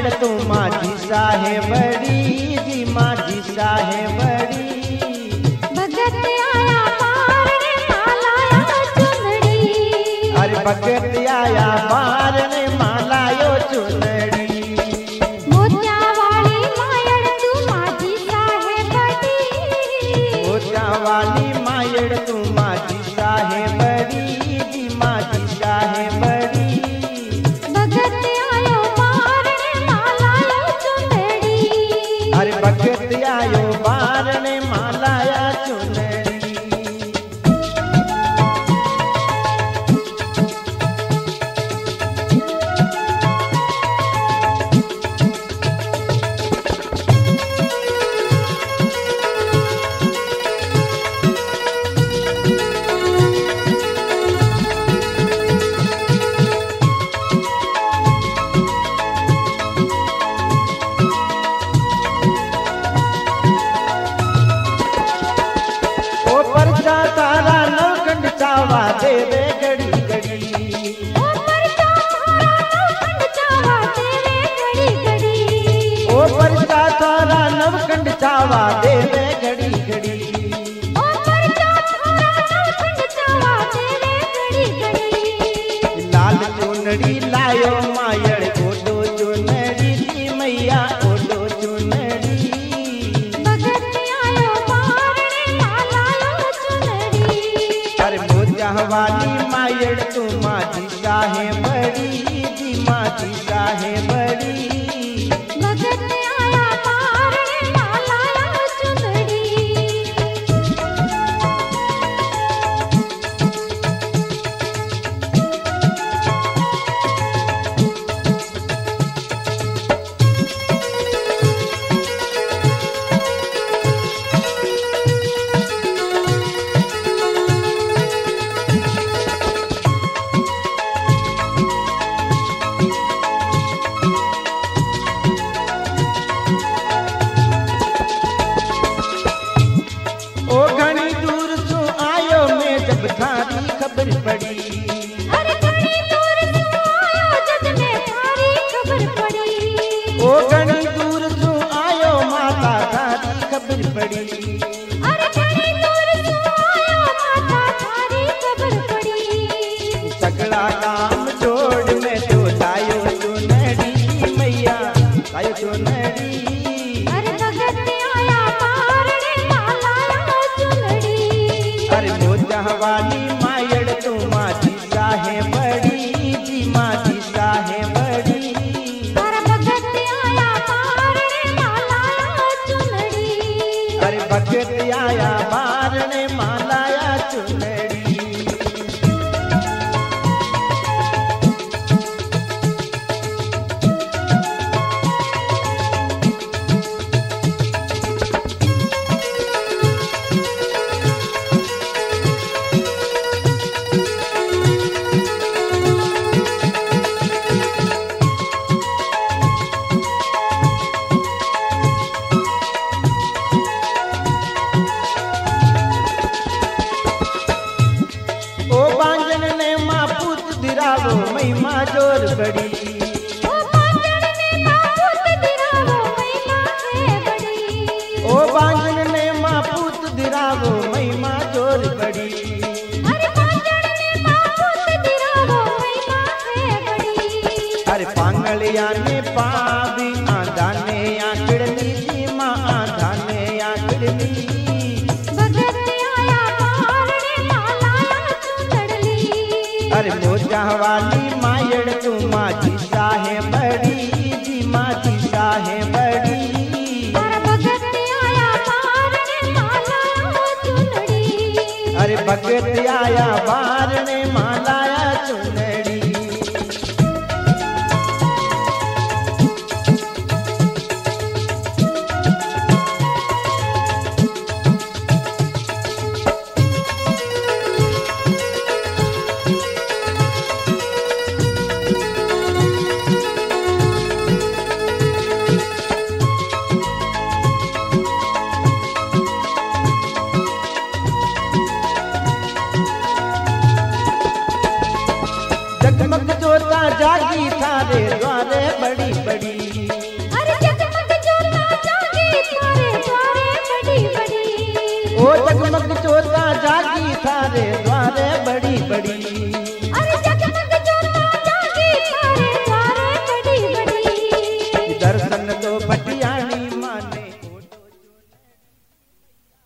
तू माझी साहे बड़ी जी माझी साहे बड़ी। भगत आया मारने मालाया चुनड़ी। अरे भगत आया मारने मालायो चुनड़ी। मोतिया वाली मायड़ तू माझी साहे बड़ी। मोतिया वाली मायड़ तू माझी साहे बड़ी जी माझी साहे बड़ी। भगत आयो मारने मालाया चुनड़ी। अरे भगत आयो मारने मालाया चुनड़ी। तारा नवखंड चावा देवे घड़ी घड़ी। ओ परचा थारा नवखंड चावा देवे घड़ी घड़ी। ओ परचा तारा नवखंड चावा देवे घड़ी घड़ी। ओ परचा थारा नवखंड चावा देवे घड़ी घड़ी। लाल चुनड़ी लायो मायड़ ओडो चुनड़ी जी मैया ओडो चुनड़ी। भगत आयो मारने मालाया चुनड़ी। अरे मोतिया वाली मायड़ तू माझी साहे बड़ी जी माझी साहे बड़ी। भगत आया मारने मालाया चुनड़ी। ओ घनी दूर से आयो मैं जब थारी खबर पड़ी। अरे घनी दूर से आयो जब मैं थारी खबर पड़ी। ओ घनी दूर से आयो माता थारी खबर पड़ी। अरे घनी दूर से आयो माता थारी खबर पड़ी। सगला काम छोड़ मैं तो लायो चुनड़ी मैया लायो चुनड़ी। अरे भगत आया मारने मालाया चुनड़ी। अरे मोतिया वाली मायड़ तू माझी साहे बड़ी जी माझी साहे बड़ी। अरे भगत आया मारने मालाया चुनड़ी। अरे भगत आया मारने मालाया चुनड़ी। ओ बांजन ने माँ पूत दिरावो महिमा जोर बड़ी। ओ बांजन ने मापूत दिरावो महिमा है बड़ी। ओ बांजन ने माँ पूत दिरावो महिमा जोर बड़ी। अरे बांजन ने मापूत दिरावो महिमा है बड़ी। अरे पांगलिया ने पावी आंधाने आकड़नी जी माँ आंधाने आकड़नी। भगत आया मारने मालाया चुनड़ी। अरे मोतिया वाली मायड़ तू माझी साहे बड़ी जी माझी साहे बड़ी। अरे भगत आया मारने मालाया चुनड़ी। अरे भगत आया मारने मालाया चुनड़ी। जगमग जोता जागी थारे द्वारे बड़ी बड़ी। जगमग ज्योता जागी थारे